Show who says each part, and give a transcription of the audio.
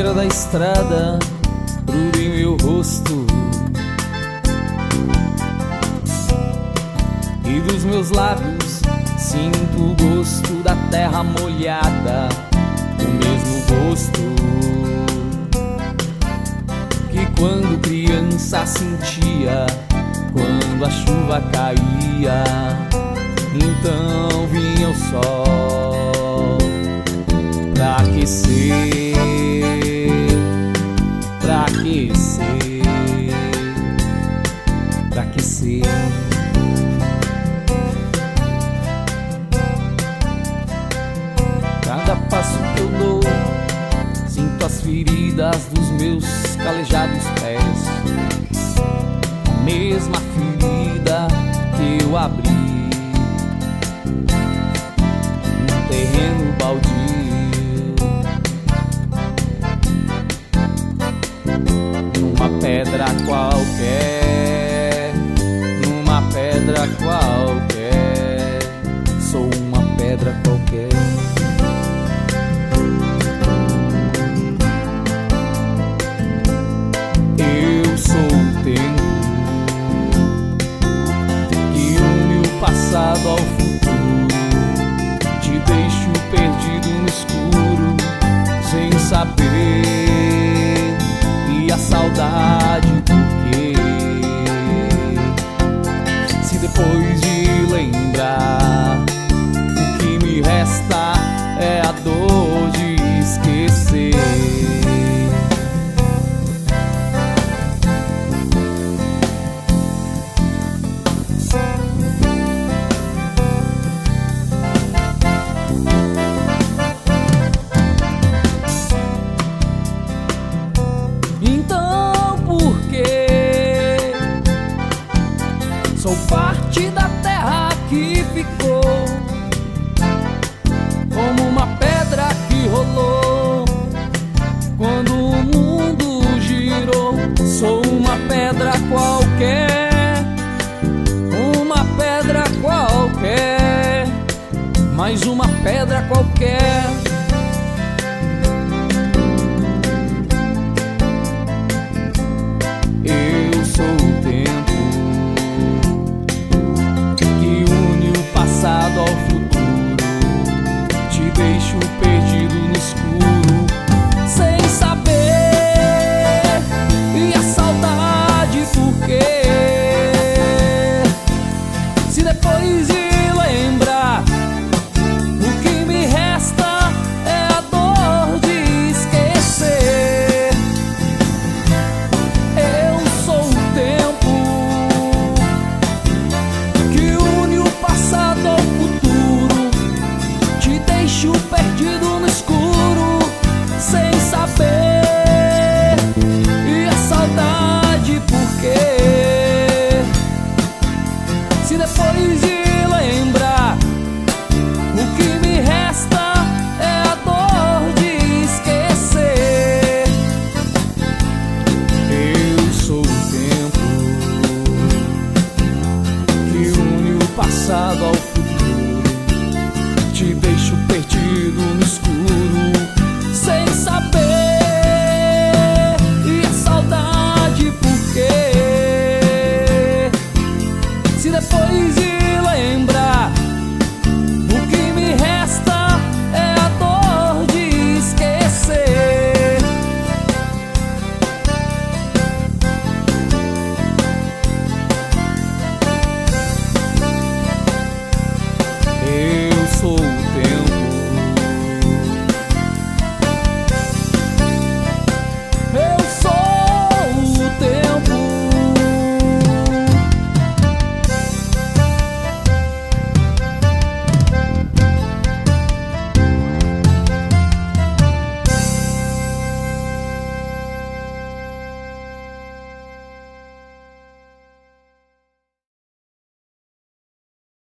Speaker 1: beira da estrada, grudo em meu rosto, e dos meus lábios sinto o gosto da terra molhada, o mesmo gosto que quando criança sentia quando a chuva caía. Então vinha o sol pra aquecer, pra aquecer, pra aquecer. Cada passo que eu dou, sinto as feridas dos meus calejados pés, a mesma ferida que eu abri num terreno baldio, numa pedra qualquer, numa pedra qualquer. Sou uma pedra qualquer.